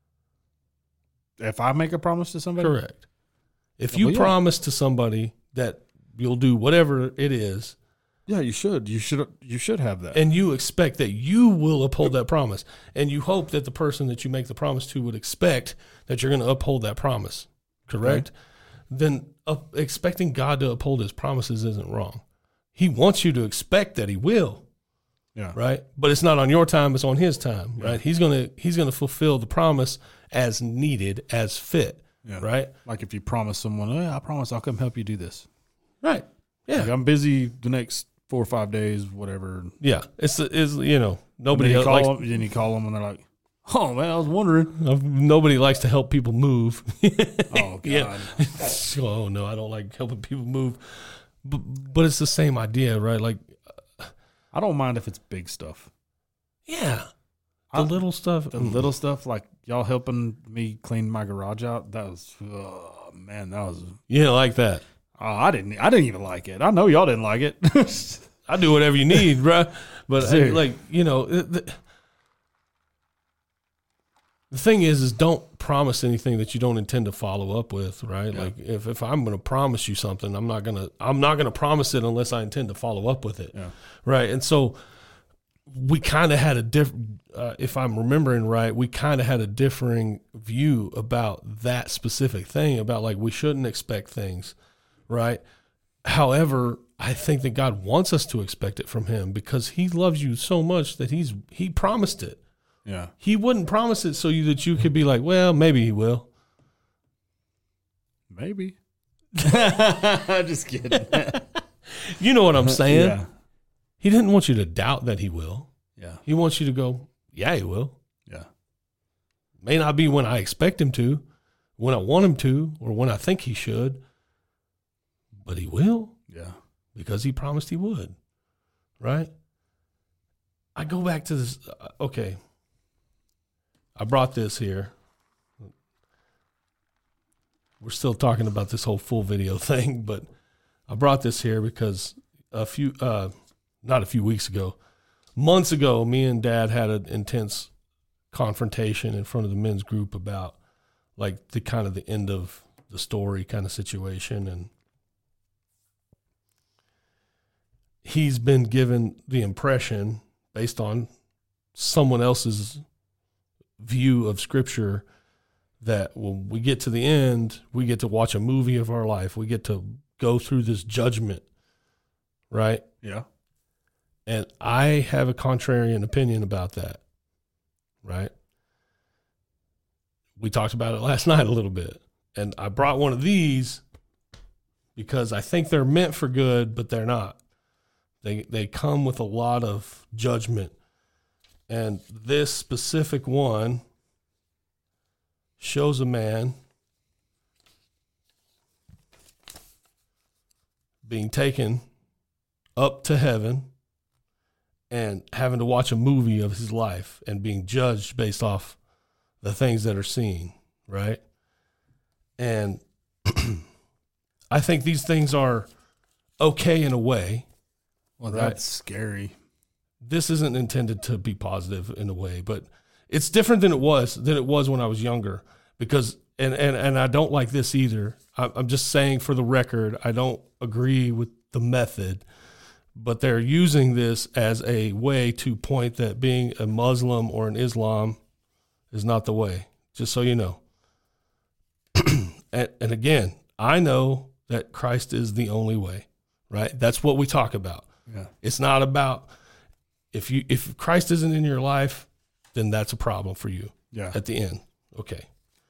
If I make a promise to somebody? Correct. If you well, yeah. promise to somebody that you'll do whatever it is, yeah, you should. You should you should have that. And you expect that you will uphold that promise. And you hope that the person that you make the promise to would expect that you're going to uphold that promise. Correct? Okay. Then uh, expecting God to uphold his promises isn't wrong. He wants you to expect that he will. Yeah. Right? But it's not on your time, it's on his time, yeah. right? He's going to he's going to fulfill the promise as needed, as fit, yeah. right? Like if you promise someone, "Hey, I promise I'll come help you do this." Right. Yeah. Like I'm busy the next four or five days, whatever. Yeah, it's is you know nobody then you else call likes, them, then you call them and they're like, "Oh man, I was wondering." Nobody likes to help people move. Oh God. Yeah. Oh no, I don't like helping people move. But, but it's the same idea, right? Like, I don't mind if it's big stuff. Yeah, the I, little stuff. The mm. little stuff, like y'all helping me clean my garage out. That was, oh man, that was. You didn't like that. Oh, I didn't. I didn't even like it. I know y'all didn't like it. I do whatever you need, bro. But I, Dude. like you know, the, the thing is, is don't promise anything that you don't intend to follow up with, right? Yeah. Like if, if I'm going to promise you something, I'm not gonna I'm not gonna promise it unless I intend to follow up with it, Yeah. right? And so we kind of had a different, uh, if I'm remembering right, we kind of had a differing view about that specific thing, about like we shouldn't expect things, right? However, I think that God wants us to expect it from him because he loves you so much that he's he promised it. Yeah. He wouldn't promise it so you that you could be like, well, maybe he will. Maybe. Just kidding. You know what I'm saying? Yeah. He didn't want you to doubt that he will. Yeah. He wants you to go, yeah, he will. Yeah. May not be when I expect him to, when I want him to, or when I think he should, but he will. Yeah. Because he promised he would. Right? I go back to this. Uh, okay. I brought this here. We're still talking about this whole full video thing, but I brought this here because a few, uh, not a few weeks ago, months ago, me and Dad had an intense confrontation in front of the men's group about like the kind of the end of the story kind of situation. And he's been given the impression based on someone else's view of scripture that when we get to the end, we get to watch a movie of our life. We get to go through this judgment, right? Yeah. And I have a contrarian opinion about that, right? We talked about it last night a little bit. And I brought one of these because I think they're meant for good, but they're not. They they come with a lot of judgment. And this specific one shows a man being taken up to heaven and having to watch a movie of his life and being judged based off the things that are seen, right? And I think these things are okay in a way. Well, right? that's scary. This isn't intended to be positive in a way, but it's different than it was than it was when I was younger. Because and and, and I don't like this either. I, I'm just saying for the record, I don't agree with the method, but they're using this as a way to point that being a Muslim or an Islam is not the way. Just so you know. and, and again, I know that Christ is the only way. Right? That's what we talk about. Yeah. It's not about if you if Christ isn't in your life, then that's a problem for you. Yeah. At the end. Okay.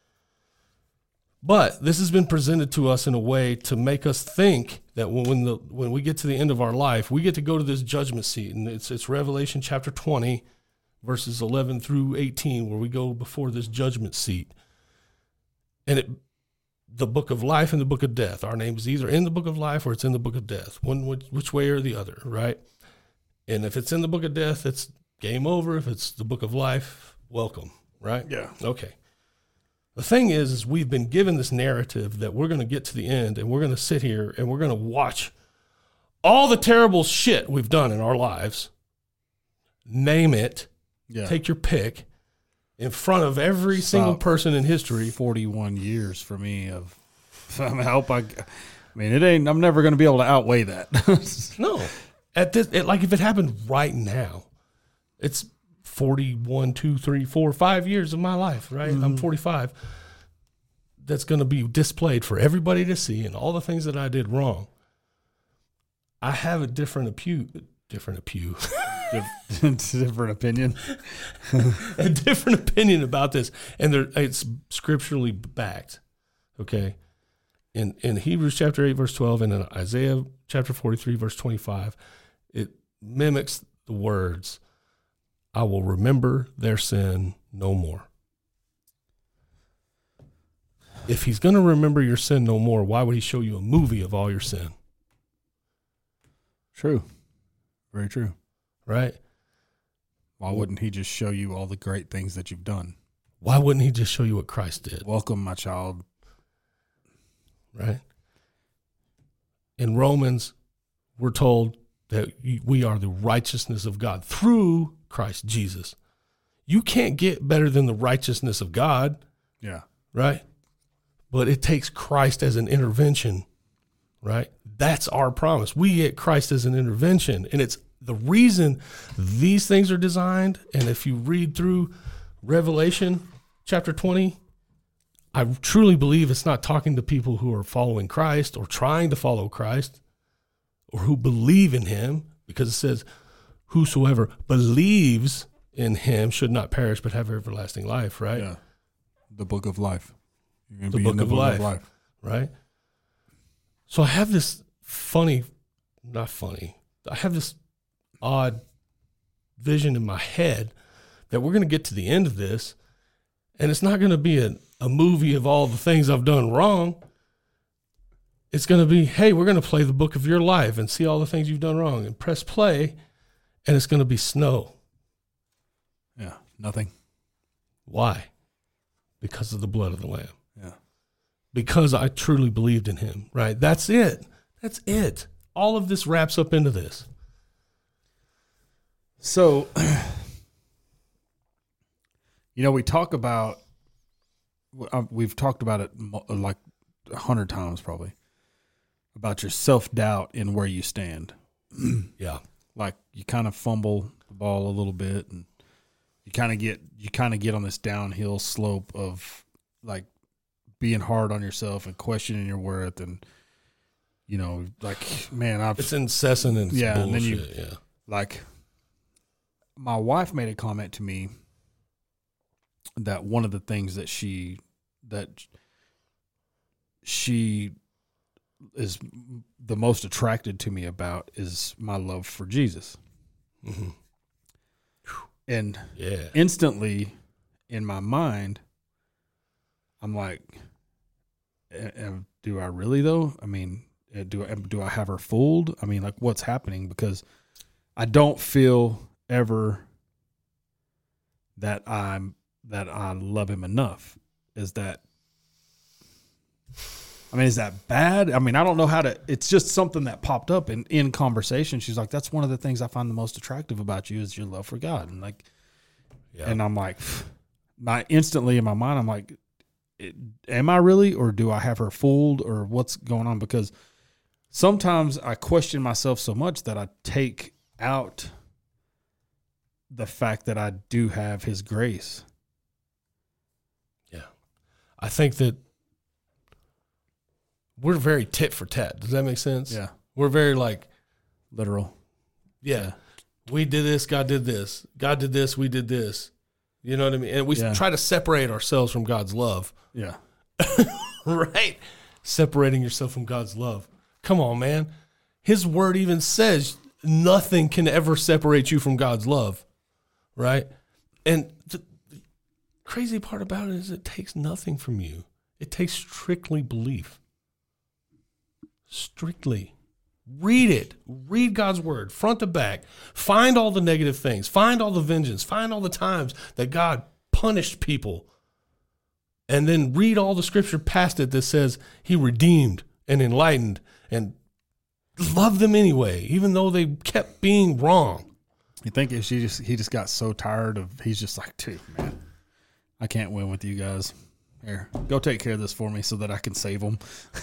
But this has been presented to us in a way to make us think that when, when the when we get to the end of our life, we get to go to this judgment seat. And it's it's Revelation chapter twenty, verses eleven through eighteen, where we go before this judgment seat. And it the book of life and the book of death. Our name is either in the book of life or it's in the book of death. One which, which way or the other, right? And if it's in the book of death, it's game over. If it's the book of life, welcome, right? Yeah. Okay. The thing is, is we've been given this narrative that we're going to get to the end and we're going to sit here and we're going to watch all the terrible shit we've done in our lives. Name it. Yeah. Take your pick. In front of every Stop. single person in history. forty-one years for me of, I hope I, I mean, it ain't, I'm never going to be able to outweigh that. No. At this, it, like if it happened right now, it's forty-one, two, three, four, five years of my life, right? Mm-hmm. I'm forty-five. That's going to be displayed for everybody to see and all the things that I did wrong. I have a different apew, different apew. different opinion. A different opinion about this. And there, it's scripturally backed. Okay. In in Hebrews chapter eight, verse twelve, and in Isaiah chapter forty-three, verse twenty-five, it mimics the words, I will remember their sin no more. If he's going to remember your sin no more, why would he show you a movie of all your sin? True. Very true. Right? Why wouldn't he just show you all the great things that you've done? Why wouldn't he just show you what Christ did? Welcome, my child. Right? In Romans, we're told that we are the righteousness of God through Christ Jesus. You can't get better than the righteousness of God. Yeah. Right? But it takes Christ as an intervention, right? That's our promise. We get Christ as an intervention. And it's the reason these things are designed. And if you read through Revelation chapter twenty, I truly believe it's not talking to people who are following Christ or trying to follow Christ or who believe in him, because it says, whosoever believes in him should not perish but have everlasting life, right? Yeah. The book of life. You're The be book, in the of, book life, of life, right? So I have this funny, not funny, I have this odd vision in my head that we're going to get to the end of this, and it's not going to be a, a movie of all the things I've done wrong. It's going to be, hey, we're going to play the book of your life and see all the things you've done wrong, and press play, and it's going to be snow. Yeah, nothing. Why? Because of the blood of the Lamb. Yeah. Because I truly believed in him, right? That's it. That's it. All of this wraps up into this. So, you know, we talk about, we've talked about it like a hundred times probably, about your self-doubt in where you stand. Yeah. Like you kind of fumble the ball a little bit, and you kind of get, you kind of get on this downhill slope of like being hard on yourself and questioning your worth. And, you know, like, man, I've, it's incessant and yeah. bullshit, And then you, yeah. like, my wife made a comment to me that one of the things that she, that she is the most attracted to me about is my love for Jesus. Mm-hmm. And yeah. instantly in my mind, I'm like, do I really though? I mean, do I, do I have her fooled? I mean, like what's happening? Because I don't feel ever that I'm, that I love him enough. Is that, I mean, is that bad? I mean, I don't know how to, it's just something that popped up in, in conversation. She's like, that's one of the things I find the most attractive about you is your love for God. And like, yeah. And I'm like, my instantly in my mind, I'm like, am I really, or do I have her fooled, or what's going on? Because sometimes I question myself so much that I take out the fact that I do have his grace. Yeah. I think that we're very tit for tat. Does that make sense? Yeah. We're very like literal. Yeah. yeah. We did this, God did this. God did this, we did this. You know what I mean? And we yeah. try to separate ourselves from God's love. Yeah. Right? Separating yourself from God's love. Come on, man. His word even says nothing can ever separate you from God's love. Right? And the, the crazy part about it is it takes nothing from you. It takes strictly belief. Strictly. Read it. Read God's word front to back. Find all the negative things. Find all the vengeance. Find all the times that God punished people. And then read all the scripture past it that says he redeemed and enlightened and loved them anyway, even though they kept being wrong. You think if she just he just got so tired of, he's just like, dude, man, I can't win with you guys. Here, go take care of this for me so that I can save them.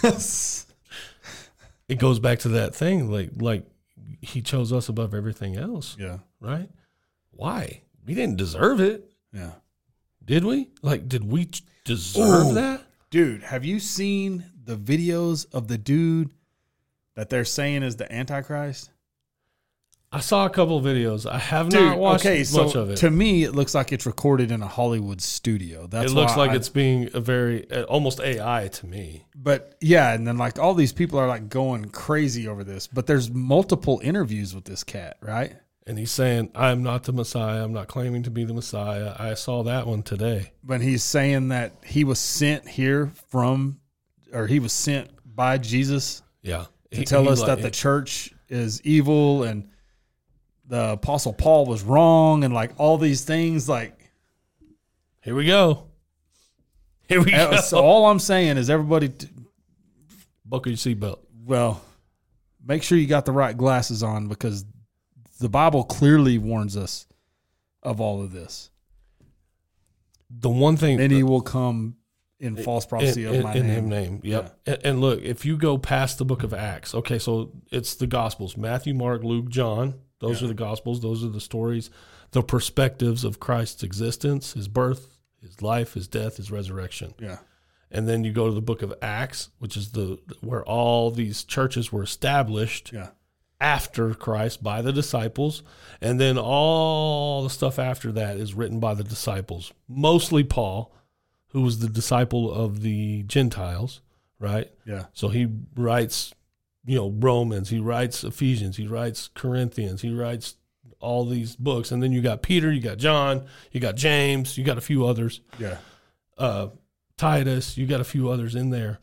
It goes back to that thing, like like he chose us above everything else. Yeah. Right? Why? We didn't deserve it. Yeah. Did we? Like, did we deserve Ooh, that? Dude, have you seen the videos of the dude that they're saying is the Antichrist? I saw a couple of videos. I have Dude, not watched okay, much so of it. To me, it looks like it's recorded in a Hollywood studio. That's it looks why like I, it's being a very uh, almost A I to me. But yeah, and then like all these people are like going crazy over this. But there's multiple interviews with this cat, right? And he's saying, "I'm not the Messiah. I'm not claiming to be the Messiah." I saw that one today. But he's saying that he was sent here from, or he was sent by Jesus. Yeah, to he, tell he us like, that the church is evil and the Apostle Paul was wrong and like all these things. Like, here we go. Here we go. So all I'm saying is everybody, t- buckle your seatbelt. Well, make sure you got the right glasses on because the Bible clearly warns us of all of this. The one thing, then he will come in false prophecy in, of my in, name. in him name. Yep. Yeah. And, and look, if you go past the book of Acts, okay, so it's the Gospels: Matthew, Mark, Luke, John. Those yeah. are the Gospels. Those are the stories, the perspectives of Christ's existence, his birth, his life, his death, his resurrection. Yeah. And then you go to the book of Acts, which is the where all these churches were established. Yeah. After Christ by the disciples, and then all the stuff after that is written by the disciples, mostly Paul, who was the disciple of the Gentiles, right? Yeah. So he writes, you know, Romans, he writes Ephesians, he writes Corinthians, he writes all these books, and then you got Peter, you got John, you got James, you got a few others. Yeah. Uh, Titus, you got a few others in there.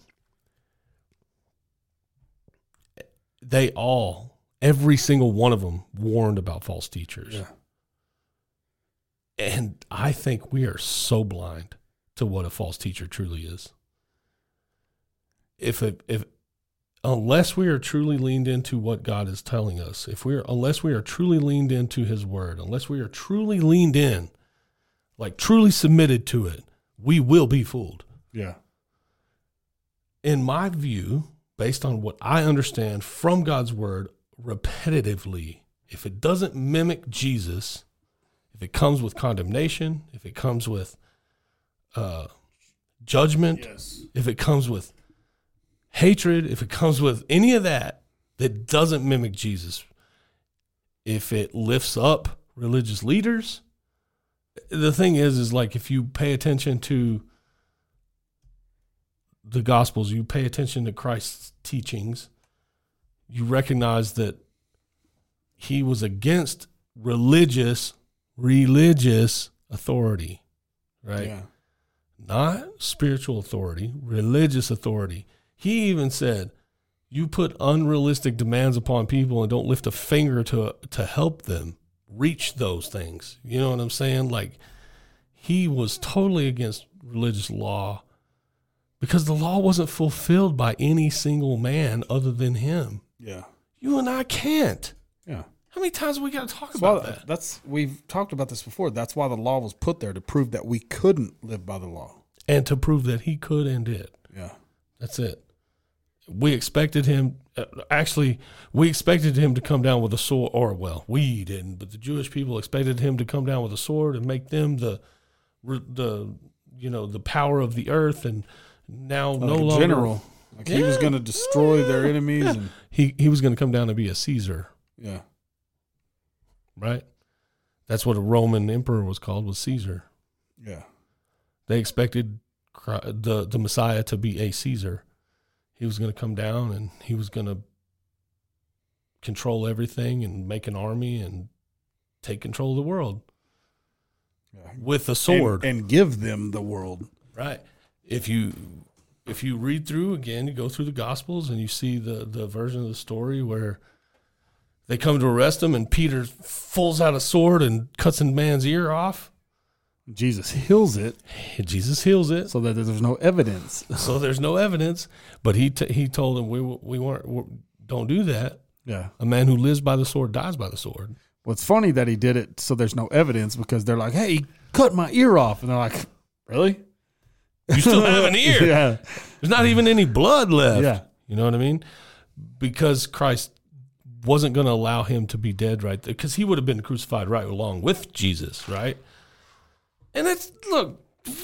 They all... Every single one of them warned about false teachers. Yeah. And I think we are so blind to what a false teacher truly is. If it, if unless we are truly leaned into what God is telling us, if we are unless we are truly leaned into his word, unless we are truly leaned in, like truly submitted to it, we will be fooled. Yeah. In my view, based on what I understand from God's word, repetitively, if it doesn't mimic Jesus, if it comes with condemnation, if it comes with uh, judgment, yes. if it comes with hatred, if it comes with any of that that doesn't mimic Jesus, if it lifts up religious leaders, the thing is, is like if you pay attention to the Gospels, you pay attention to Christ's teachings, you recognize that he was against religious, religious authority, right? Yeah. Not spiritual authority, religious authority. He even said, you put unrealistic demands upon people and don't lift a finger to to help them reach those things. You know what I'm saying? Like, he was totally against religious law because the law wasn't fulfilled by any single man other than him. Yeah. You and I can't. Yeah. How many times have we got to talk that's about why, that? That's we've talked about this before. That's why the law was put there, to prove that we couldn't live by the law. And to prove that he could and did. Yeah. That's it. We expected him, uh, actually, we expected him to come down with a sword, or well, we didn't, but the Jewish people expected him to come down with a sword and make them the, the, you know, the power of the earth, and now like no a longer. General. Like yeah. he was going to destroy their enemies. Yeah. And he, he was going to come down and be a Caesar. Yeah. Right? That's what a Roman emperor was called, was Caesar. Yeah. They expected the, the Messiah to be a Caesar. He was going to come down and he was going to control everything and make an army and take control of the world yeah. with a sword. And, and give them the world. Right. If you if you read through, again, you go through the Gospels and you see the, the version of the story where they come to arrest him and Peter pulls out a sword and cuts a man's ear off. Jesus heals it. Jesus heals it. So that there's no evidence. So there's no evidence. But he t- he told him, we we weren't, we don't do that. Yeah. A man who lives by the sword dies by the sword. Well, it's funny that he did it so there's no evidence, because they're like, hey, he cut my ear off. And they're like, really? You still have an ear. Yeah. There's not even any blood left. Yeah. You know what I mean? Because Christ wasn't going to allow him to be dead right there, because he would have been crucified right along with Jesus, right? And it's, look,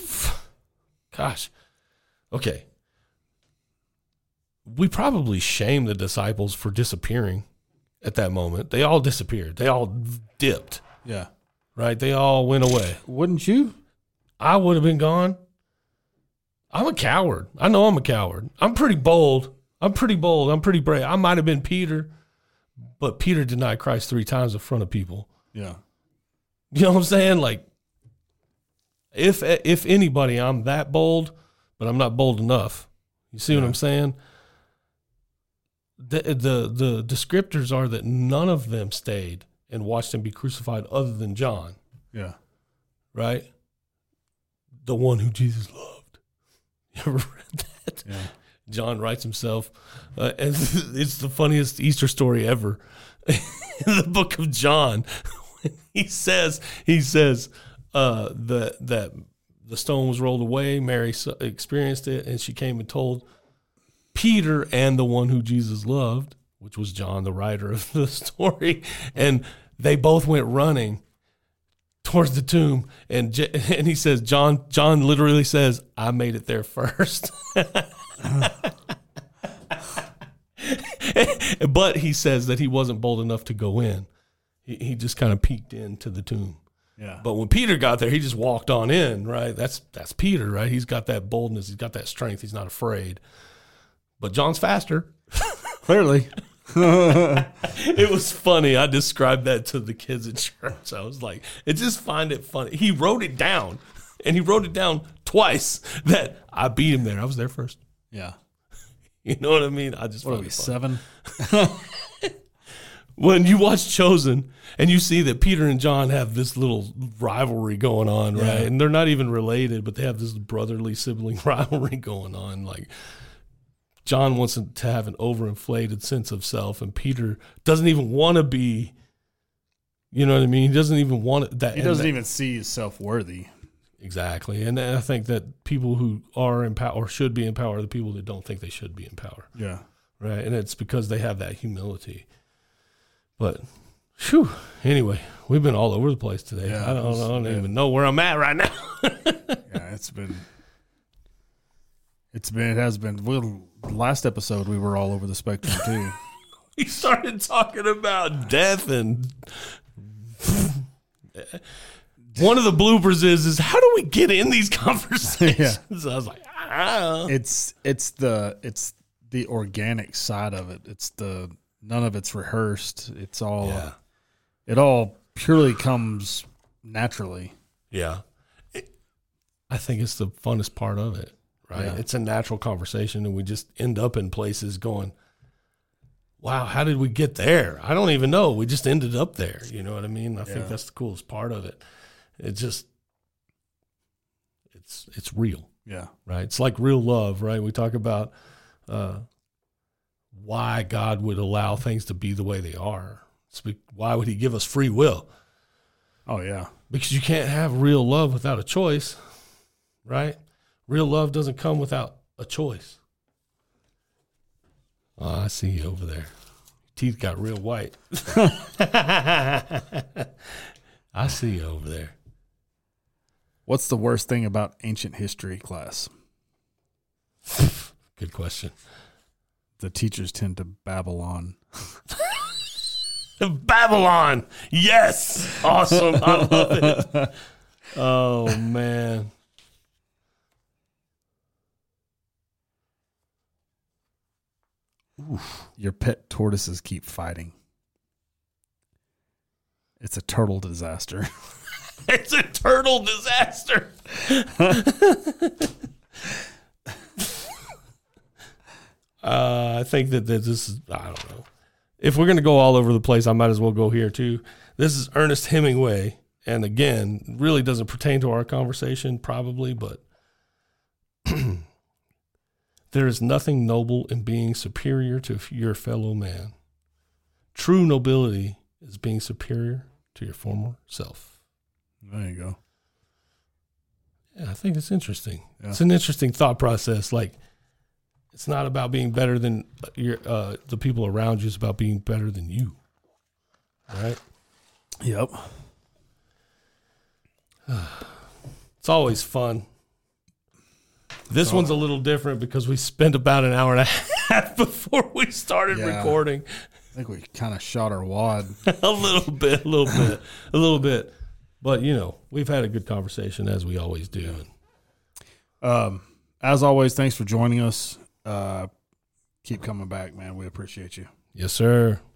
gosh, okay. We probably shame the disciples for disappearing at that moment. They all disappeared. They all dipped. Yeah. Right? They all went away. Wouldn't you? I would have been gone. I'm a coward. I know I'm a coward. I'm pretty bold. I'm pretty bold. I'm pretty brave. I might have been Peter, but Peter denied Christ three times in front of people. Yeah. You know what I'm saying? Like, if if anybody, I'm that bold, but I'm not bold enough. You see yeah. what I'm saying? The, the the descriptors are that none of them stayed and watched him be crucified other than John. Yeah. Right? The one who Jesus loved. You ever read that? Yeah. John writes himself, uh, and it's the funniest Easter story ever. In the book of John, when he says, he says uh, that, that the stone was rolled away, Mary experienced it, and she came and told Peter and the one who Jesus loved, which was John, the writer of the story, and they both went running towards the tomb, and and he says, John, John literally says, I made it there first. But he says that he wasn't bold enough to go in. He, he just kind of peeked into the tomb. Yeah. But when Peter got there, he just walked on in, right? That's that's Peter, right? He's got that boldness. He's got that strength. He's not afraid. But John's faster. Clearly. It was funny. I described that to the kids at church. I was like, I just find it funny. He wrote it down, and he wrote it down twice that I beat him there. I was there first. Yeah. You know what I mean? I just what are we, seven? When you watch Chosen and you see that Peter and John have this little rivalry going on, right? Yeah. And they're not even related, but they have this brotherly sibling rivalry going on. Like, John wants to have an overinflated sense of self, and Peter doesn't even want to be, you know what I mean? He doesn't even want that. He doesn't that, even see himself worthy. Exactly. And I think that people who are in power or should be in power are the people that don't think they should be in power. Yeah. Right. And it's because they have that humility. But, whew, anyway, we've been all over the place today. Yeah, I don't, was, I don't yeah. even know where I'm at right now. Yeah, it's been, it's been, it has been. Well, last episode we were all over the spectrum too. We started talking about death, and one of the bloopers is, is how do we get in these conversations? Yeah. So I was like, I don't know. It's, it's the, it's the organic side of it. It's the, none of it's rehearsed. It's all, yeah. it all purely comes naturally. Yeah. It, I think it's the funnest part of it, right? Yeah. It's a natural conversation, and we just end up in places going, wow, how did we get there? I don't even know. We just ended up there. You know what I mean? I Yeah. think that's the coolest part of it. It just, it's, it's real. Yeah. Right. It's like real love, right? We talk about, uh, why God would allow things to be the way they are. Be, why would he give us free will? Oh, yeah. Because you can't have real love without a choice, right? Real love doesn't come without a choice. Oh, I see you over there. Teeth got real white. I see you over there. What's the worst thing about ancient history class? Good question. The teachers tend to babble on. Babylon. Yes. Awesome. I love it. Oh, man. Oof. Your pet tortoises keep fighting. It's a turtle disaster. It's a turtle disaster. Uh, I think that, that this is, I don't know. If we're going to go all over the place, I might as well go here too. This is Ernest Hemingway. And again, really doesn't pertain to our conversation probably, but there is nothing noble in being superior to your fellow man. True nobility is being superior to your former self. There you go. Yeah, I think it's interesting. Yeah. It's an interesting thought process. Like, it's not about being better than your uh, the people around you. It's about being better than you. Right? Yep. It's always fun. This oh. one's a little different because we spent about an hour and a half before we started yeah. recording. I think we kind of shot our wad. a little bit, a little bit, a little bit. But, you know, we've had a good conversation as we always do. Um, as always, thanks for joining us. Uh, keep coming back, man. We appreciate you. Yes, sir.